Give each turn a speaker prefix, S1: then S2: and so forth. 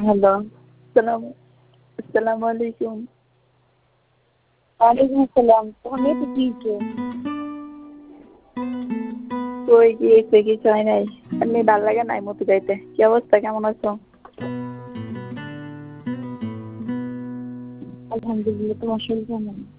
S1: Hello, আসসালামু আলাইকুম। ওয়ালাইকুম আসসালাম। তোমার মেয়েটা কি হইছে? কই কি হইছে? কিছু হয় নাই। এমনি ভাল লাগে নাই মতি যাইতে। কি অবস্থা? কেমন আছো? আলহামদুলিল্লাহ। তোমার শরীর কেমন?